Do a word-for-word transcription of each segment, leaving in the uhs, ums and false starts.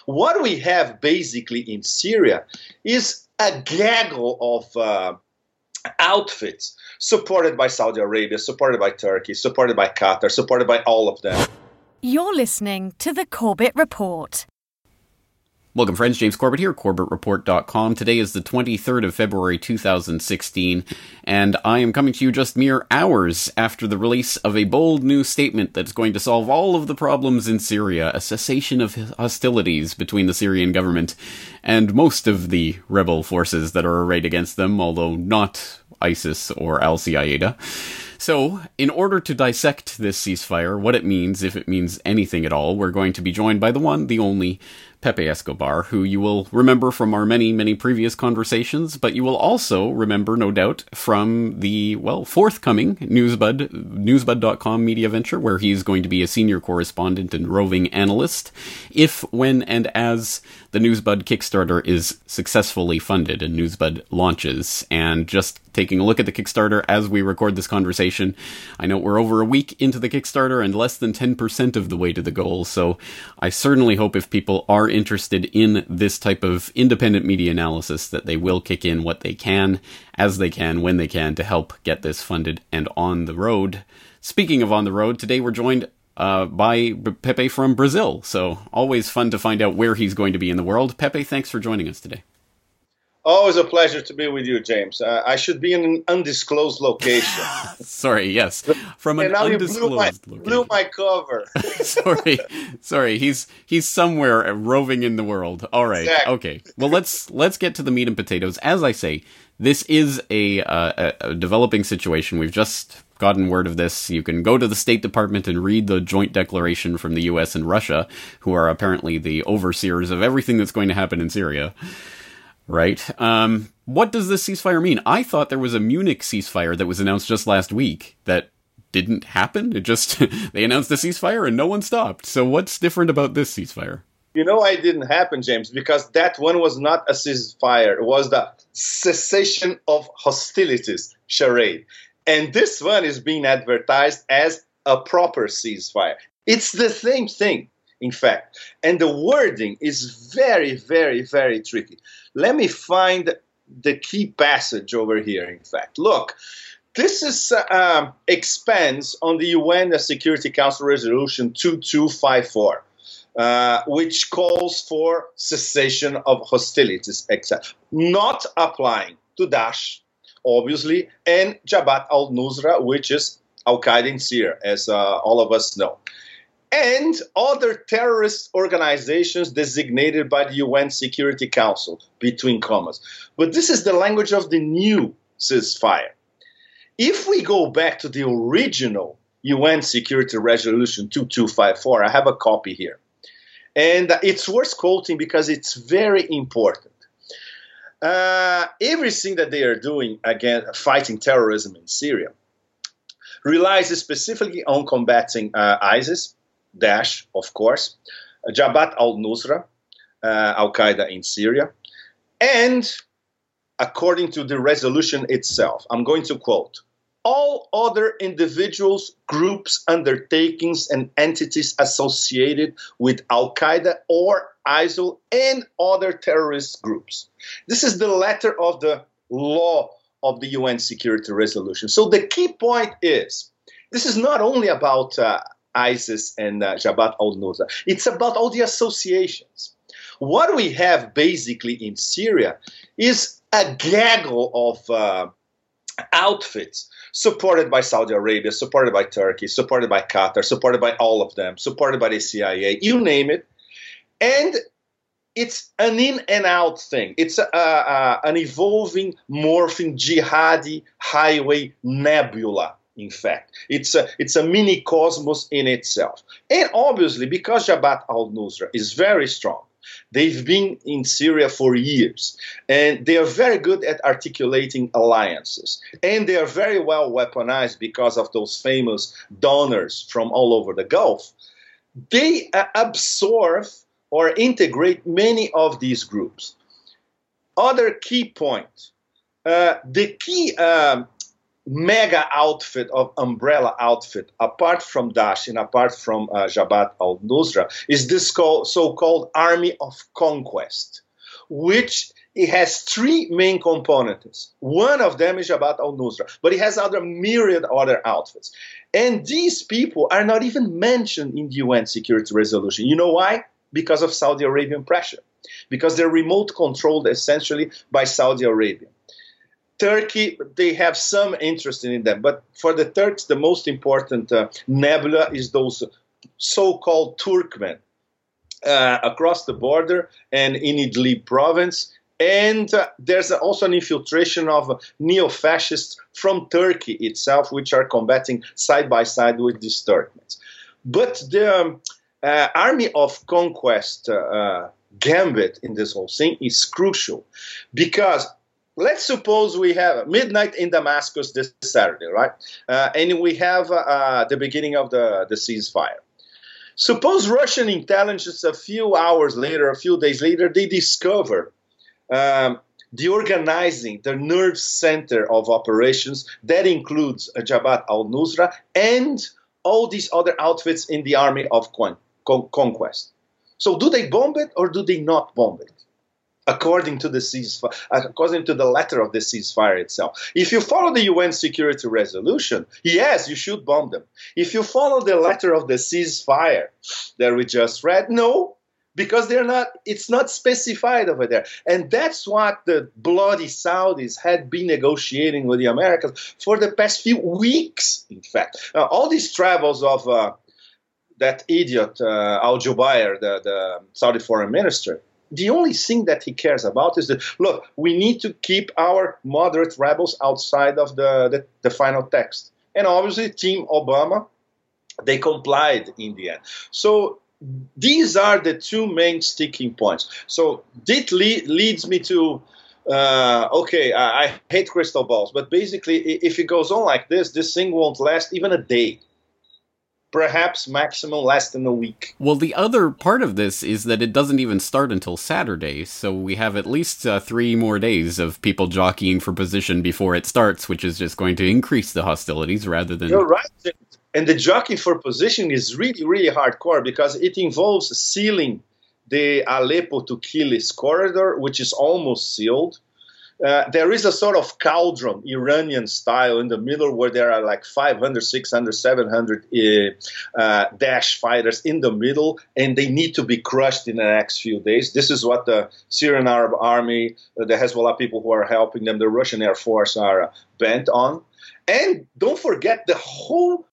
What we have basically in Syria is a gaggle of uh, outfits supported by Saudi Arabia, supported by Turkey, supported by Qatar, supported by all of them. You're listening to The Corbett Report. Welcome, friends. James Corbett here, Corbett Report dot com. Today is the twenty-third of February, two thousand sixteen, and I am coming to you just mere hours after the release of a bold new statement that's going to solve all of the problems in Syria, a cessation of hostilities between the Syrian government and most of the rebel forces that are arrayed against them, although not ISIS or Al-Qaeda. So, in order to dissect this ceasefire, what it means, if it means anything at all, we're going to be joined by the one, the only, Pepe Escobar, who you will remember from our many, many previous conversations, but you will also remember, no doubt, from the, well, forthcoming Newsbud, Newsbud dot com media venture, where he's going to be a senior correspondent and roving analyst, if, when, and as the Newsbud Kickstarter is successfully funded and Newsbud launches. And just taking a look at the Kickstarter as we record this conversation, I know we're over a week into the Kickstarter and less than ten percent of the way to the goal, so I certainly hope if people are interested in this type of independent media analysis that they will kick in what they can, as they can, when they can, to help get this funded and on the road. Speaking of on the road, today we're joined uh, by Pepe from Brazil, so always fun to find out where he's going to be in the world. Pepe, thanks for joining us today. Always a pleasure to be with you, James. Uh, I should be in an undisclosed location. Sorry, yes. From an and now undisclosed you blew my, location. blew my cover. sorry, sorry. He's he's somewhere roving in the world. All right, exactly. Okay. Well, let's let's get to the meat and potatoes. As I say, this is a, uh, a, a developing situation. We've just gotten word of this. You can go to the State Department and read the joint declaration from the U S and Russia, who are apparently the overseers of everything that's going to happen in Syria. Right. Um, what does this ceasefire mean? I thought there was a Munich ceasefire that was announced just last week that didn't happen. It just, they announced the ceasefire and no one stopped. So what's different about this ceasefire? You know why it didn't happen, James? Because that one was not a ceasefire. It was the cessation of hostilities charade. And this one is being advertised as a proper ceasefire. It's the same thing, in fact. And the wording is very, very, very tricky. Let me find the key passage over here, in fact. Look, this is uh, um, expands on the U N Security Council Resolution two two five four, uh, which calls for cessation of hostilities, except not applying to Daesh, obviously, and Jabhat al-Nusra, which is Al-Qaeda in Syria, as uh, all of us know, and other terrorist organizations designated by the U N Security Council, between commas. But this is the language of the new ceasefire. If we go back to the original U N Security Resolution two two five four, I have a copy here. And it's worth quoting because it's very important. Uh, everything that they are doing against fighting terrorism in Syria relies specifically on combating uh, ISIS, Daesh, of course, Jabhat al-Nusra, uh, Al-Qaeda in Syria, and according to the resolution itself, I'm going to quote, all other individuals, groups, undertakings, and entities associated with Al-Qaeda or ISIL and other terrorist groups. This is the letter of the law of the U N Security Resolution. So the key point is, this is not only about uh, ISIS and uh, Jabhat al-Nusra. It's about all the associations. What we have basically in Syria is a gaggle of uh, outfits supported by Saudi Arabia, supported by Turkey, supported by Qatar, supported by all of them, supported by the C I A, you name it. And it's an in and out thing. It's a, a, an evolving, morphing, jihadi highway nebula. In fact, it's a, it's a mini cosmos in itself. And obviously, because Jabhat al-Nusra is very strong, they've been in Syria for years, and they are very good at articulating alliances. And they are very well weaponized because of those famous donors from all over the Gulf. They uh, absorb or integrate many of these groups. Other key point, uh, the key um, mega outfit of umbrella outfit, apart from Daesh and apart from uh, Jabhat al-Nusra, is this called, so-called Army of Conquest, which it has three main components. One of them is Jabhat al-Nusra, but it has other myriad other outfits. And these people are not even mentioned in the U N Security Resolution. You know why? Because of Saudi Arabian pressure. Because they're remote controlled essentially by Saudi Arabia. Turkey, they have some interest in them, but for the Turks, the most important uh, nebula is those so-called Turkmen uh, across the border and in Idlib province. And uh, there's also an infiltration of neo-fascists from Turkey itself, which are combating side by side with these Turkmens. But the um, uh, Army of Conquest uh, uh, gambit in this whole thing is crucial because let's suppose we have midnight in Damascus this Saturday, right? Uh, and we have uh, the beginning of the, the ceasefire. Suppose Russian intelligence a few hours later, a few days later, they discover um, the organizing, the nerve center of operations that includes Jabhat al-Nusra and all these other outfits in the army of con- con- conquest. So do they bomb it or do they not bomb it? According to the ceasefire, according to the letter of the ceasefire itself. If you follow the U N Security Resolution, yes, you should bomb them. If you follow the letter of the ceasefire that we just read, no, because they're not. It's not specified over there, and that's what the bloody Saudis had been negotiating with the Americans for the past few weeks. In fact, uh, all these travels of uh, that idiot uh, Al Jubair, the, the Saudi foreign minister. The only thing that he cares about is that, look, we need to keep our moderate rebels outside of the, the, the final text. And obviously, Team Obama, they complied in the end. So these are the two main sticking points. So this le- leads me to, uh, okay, I, I hate crystal balls, but basically, if it goes on like this, this thing won't last even a day. Perhaps maximum less than a week. Well, the other part of this is that it doesn't even start until Saturday, so we have at least uh, three more days of people jockeying for position before it starts, which is just going to increase the hostilities rather than... You're right. And the jockey for position is really, really hardcore because it involves sealing the Aleppo to Kilis corridor, which is almost sealed. Uh, there is a sort of cauldron, Iranian style, in the middle where there are like five hundred, six hundred, seven hundred uh, uh, Daesh fighters in the middle, and they need to be crushed in the next few days. This is what the Syrian Arab Army, uh, the Hezbollah people who are helping them, the Russian Air Force are uh, bent on. And don't forget the whole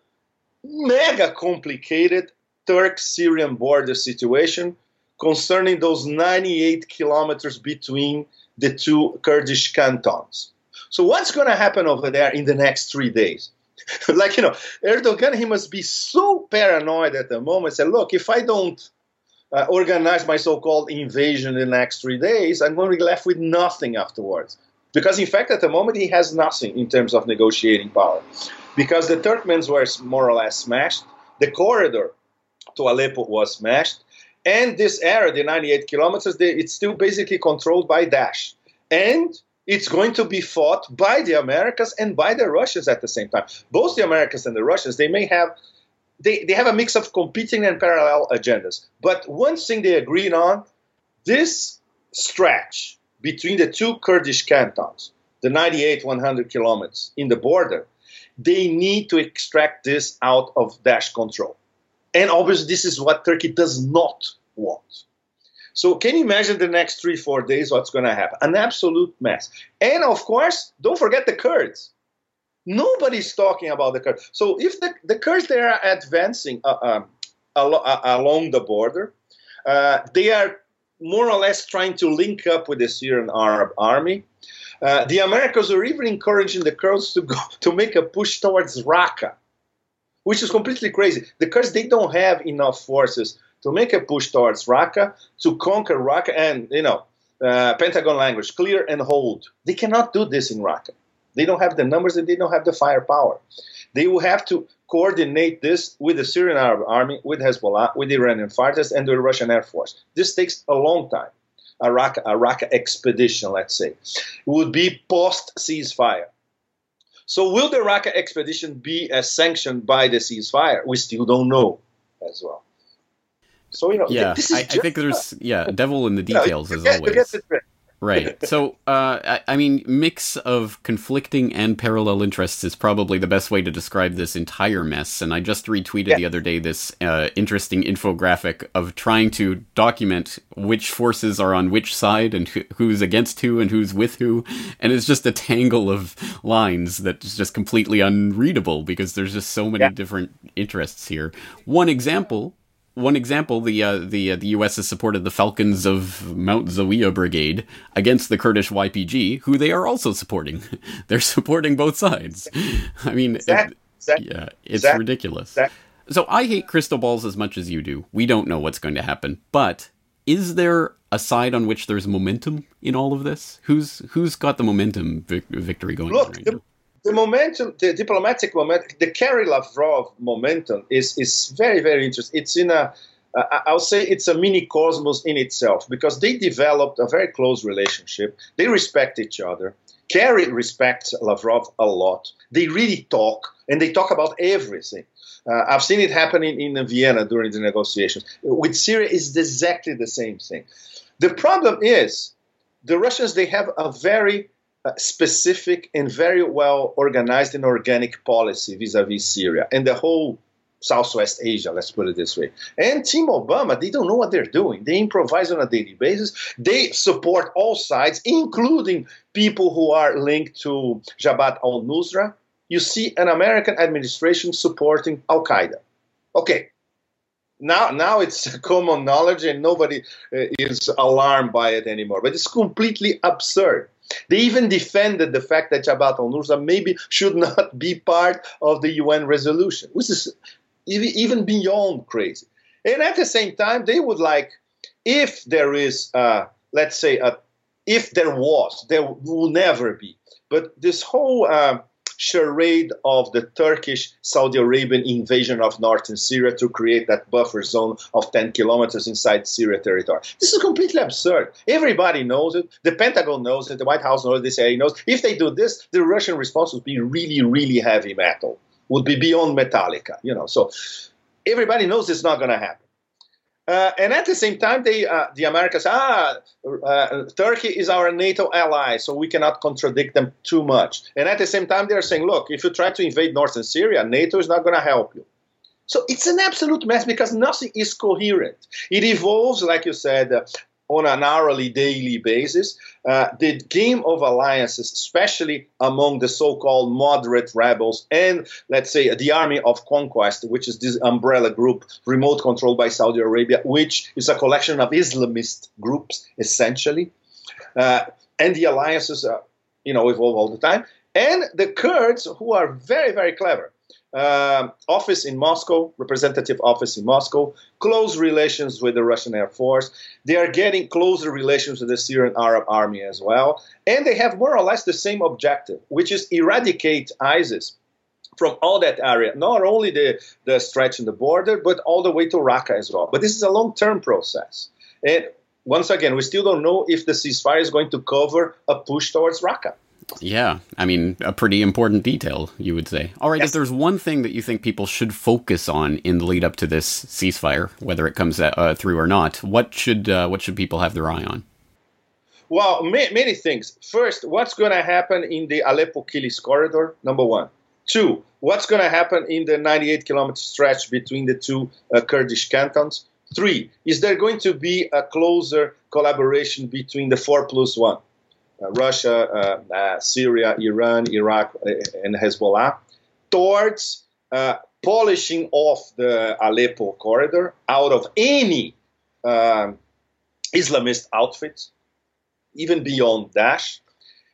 mega complicated Turk-Syrian border situation concerning those ninety-eight kilometers between the two Kurdish cantons. So what's going to happen over there in the next three days? Like, you know, Erdogan, he must be so paranoid at the moment. Say, look, if I don't uh, organize my so-called invasion in the next three days, I'm going to be left with nothing afterwards. Because, in fact, at the moment, he has nothing in terms of negotiating power. Because the Turkmens were more or less smashed. The corridor to Aleppo was smashed. And this area, the ninety-eight kilometers, they, it's still basically controlled by Daesh. And it's going to be fought by the Americans and by the Russians at the same time. Both the Americans and the Russians, they may have, they, they have a mix of competing and parallel agendas. But one thing they agreed on, this stretch between the two Kurdish cantons, the ninety-eight, one hundred kilometers in the border, they need to extract this out of Daesh control. And obviously, this is what Turkey does not want. So can you imagine the next three, four days what's going to happen? An absolute mess. And of course, don't forget the Kurds. Nobody's talking about the Kurds. So if the, the Kurds, they are advancing uh, um, al- uh, along the border, uh, they are more or less trying to link up with the Syrian Arab army. Uh, the Americans are even encouraging the Kurds to go to make a push towards Raqqa, which is completely crazy. The Kurds, they don't have enough forces to make a push towards Raqqa, to conquer Raqqa, and, you know, uh, Pentagon language, clear and hold. They cannot do this in Raqqa. They don't have the numbers and they don't have the firepower. They will have to coordinate this with the Syrian Arab Army, with Hezbollah, with the Iranian fighters, and the Russian Air Force. This takes a long time. A Raqqa, a Raqqa expedition, let's say. It would be post-ceasefire. So will the Raqqa expedition be uh, sanctioned by the ceasefire? We still don't know as well. So, you know, yeah, this is I, just, I think there's, yeah, devil in the details, you know, as get, always. Get the trick. Right. So, uh, I, I mean, mix of conflicting and parallel interests is probably the best way to describe this entire mess. And I just retweeted yeah. the other day this uh, interesting infographic of trying to document which forces are on which side and who, who's against who and who's with who. And it's just a tangle of lines that's just completely unreadable because there's just so many yeah. different interests here. One example... One example, the uh, the uh, the U S has supported the Falcons of Mount Zawiya Brigade against the Kurdish Y P G, who they are also supporting. They're supporting both sides. I mean, exactly. It, exactly. yeah, it's exactly. ridiculous. Exactly. So I hate crystal balls as much as you do. We don't know what's going to happen. But is there a side on which there's momentum in all of this? Who's who's got the momentum vic- victory going Look, on right the, now? The momentum, the diplomatic momentum, the Kerry-Lavrov momentum is is very, very interesting. It's in a, uh, I'll say it's a mini cosmos in itself because they developed a very close relationship. They respect each other. Kerry respects Lavrov a lot. They really talk, and they talk about everything. Uh, I've seen it happening in Vienna during the negotiations. With Syria, it's exactly the same thing. The problem is the Russians, they have a very Uh, specific and very well organized and organic policy vis-a-vis Syria and the whole Southwest Asia, let's put it this way. And Team Obama, they don't know what they're doing. They improvise on a daily basis. They support all sides, including people who are linked to Jabhat al-Nusra. You see an American administration supporting Al-Qaeda. Okay. Now, now it's common knowledge and nobody uh, is alarmed by it anymore. But it's completely absurd. They even defended the fact that Jabhat al-Nusra maybe should not be part of the U N resolution, which is even beyond crazy. And at the same time, they would like, if there is, uh, let's say, a, if there was, there will never be. But this whole uh, charade of the Turkish Saudi Arabian invasion of northern Syria to create that buffer zone of ten kilometers inside Syria territory. This is completely absurd. Everybody knows it. The Pentagon knows it. The White House knows it. The C I A knows. If they do this, the Russian response would be really, really heavy metal. Would be beyond Metallica. You know, so everybody knows it's not going to happen. Uh, and at the same time, they, uh, the Americans, ah, uh, Turkey is our NATO ally, so we cannot contradict them too much. And at the same time, they're saying, look, if you try to invade northern Syria, NATO is not going to help you. So it's an absolute mess because nothing is coherent. It evolves, like you said, uh, on an hourly, daily basis. Uh, the game of alliances, especially among the so-called moderate rebels and, let's say, the Army of Conquest, which is this umbrella group remote controlled by Saudi Arabia, which is a collection of Islamist groups, essentially. Uh, and the alliances, uh, you know, evolve all the time. And the Kurds, who are very, very clever. Uh, office in Moscow, representative office in Moscow, close relations with the Russian Air Force. They are getting closer relations with the Syrian Arab Army as well. And they have more or less the same objective, which is eradicate ISIS from all that area, not only the, the stretch in the border, but all the way to Raqqa as well. But this is a long-term process. And once again, we still don't know if the ceasefire is going to cover a push towards Raqqa. Yeah, I mean, a pretty important detail, you would say. All right, yes. If there's one thing that you think people should focus on in the lead up to this ceasefire, whether it comes uh, through or not, what should uh, what should people have their eye on? Well, ma- many things. First, what's going to happen in the Aleppo-Kilis corridor, number one. Two, what's going to happen in the ninety-eight kilometer stretch between the two uh, Kurdish cantons? Three, is there going to be a closer collaboration between the four plus one? Uh, Russia, uh, uh, Syria, Iran, Iraq, uh, and Hezbollah, towards uh, polishing off the Aleppo corridor out of any um, Islamist outfit, even beyond Daesh.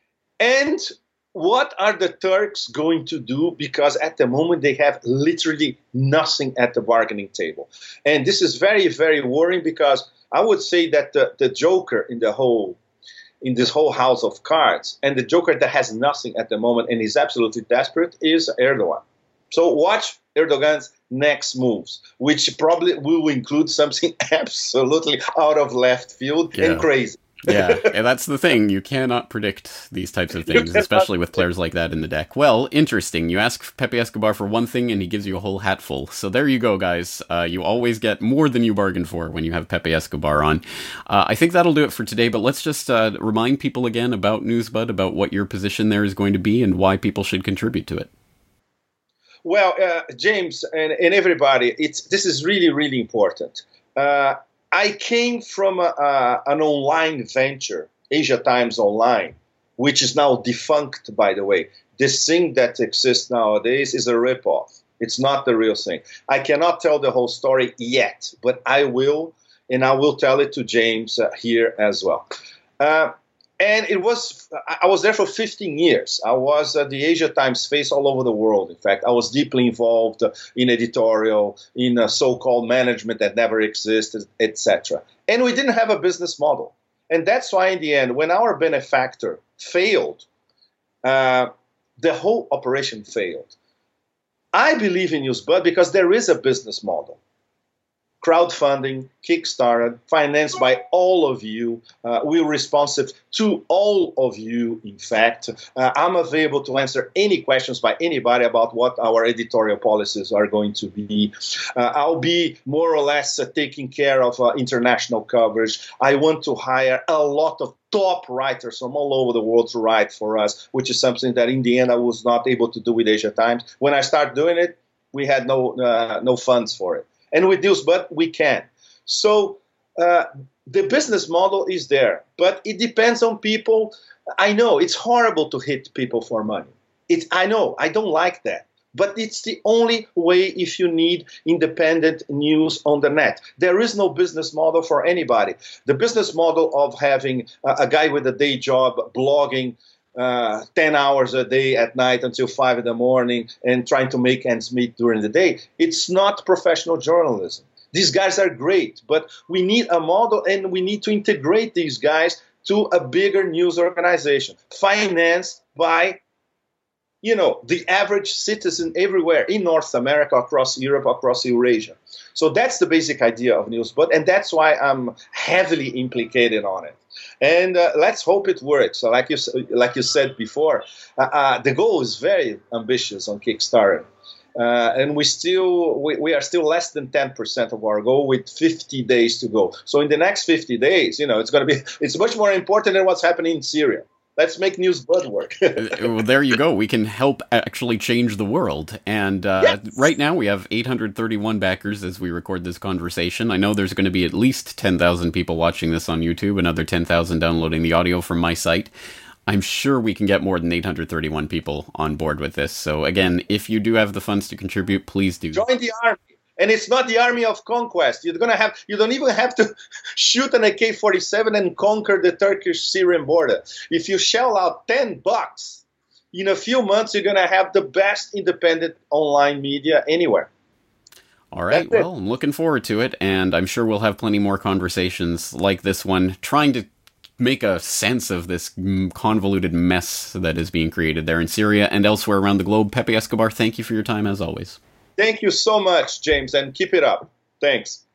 And what are the Turks going to do? Because at the moment they have literally nothing at the bargaining table. And this is very, very worrying because I would say that the, the joker in the whole in this whole house of cards, and the joker that has nothing at the moment and is absolutely desperate is Erdogan. So watch Erdogan's next moves, which probably will include something absolutely out of left field yeah. and crazy. Yeah, and that's the thing. You cannot predict these types of things, especially with players like that in the deck. Well, interesting. You ask Pepe Escobar for one thing, and he gives you a whole hatful. So there you go, guys. Uh, you always get more than you bargained for when you have Pepe Escobar on. Uh, I think that'll do it for today, but let's just uh, remind people again about NewsBud, about what your position there is going to be, and why people should contribute to it. Well, uh, James and, and everybody, it's this is really, really important. Uh, I came from a, a, an online venture, Asia Times Online, which is now defunct, by the way. This thing that exists nowadays is a ripoff. It's not the real thing. I cannot tell the whole story yet, but I will, and I will tell it to James uh, here as well. Uh, And it was, I was there for fifteen years. I was uh, the Asia Times face all over the world. In fact, I was deeply involved in editorial, in uh, so-called management that never existed, et cetera. And we didn't have a business model. And that's why in the end, when our benefactor failed, uh, the whole operation failed. I believe in NewsBud because there is a business model. Crowdfunding, Kickstarter, financed by all of you. Uh, we're responsive to all of you, in fact. Uh, I'm available to answer any questions by anybody about what our editorial policies are going to be. Uh, I'll be more or less uh, taking care of uh, international coverage. I want to hire a lot of top writers from all over the world to write for us, which is something that in the end I was not able to do with Asia Times. When I started doing it, we had no, uh, no funds for it. And with NewsBud, we can. So uh, the business model is there, but it depends on people. I know it's horrible to hit people for money. It's, I know, I don't like that. But it's the only way if you need independent news on the net. There is no business model for anybody. The business model of having a, a guy with a day job blogging Uh, ten hours a day at night until five in the morning and trying to make ends meet during the day. It's not professional journalism. These guys are great, but we need a model and we need to integrate these guys to a bigger news organization financed by, you know, the average citizen everywhere in North America, across Europe, across Eurasia. So that's the basic idea of NewsBud, and that's why I'm heavily implicated on it. And uh, let's hope it works. So like you like you said before, uh, uh, the goal is very ambitious on Kickstarter, uh, and we still we, we are still less than ten percent of our goal with fifty days to go. So in the next fifty days, you know, it's going to be it's much more important than what's happening in Syria. Let's make NewsBud work. Well, there you go. We can help actually change the world. And uh, yes. Right now we have eight hundred thirty-one backers as we record this conversation. I know there's going to be at least ten thousand people watching this on YouTube, another ten thousand downloading the audio from my site. I'm sure we can get more than eight hundred thirty-one people on board with this. So again, if you do have the funds to contribute, please do. Join the army. And it's not the army of conquest. You're gonna have. You don't even have to shoot an A K forty-seven and conquer the Turkish-Syrian border. If you shell out ten bucks, in a few months you're gonna have the best independent online media anywhere. All right. Well, I'm looking forward to it, and I'm sure we'll have plenty more conversations like this one, trying to make a sense of this convoluted mess that is being created there in Syria and elsewhere around the globe. Pepe Escobar, thank you for your time as always. Thank you so much, James, and keep it up. Thanks.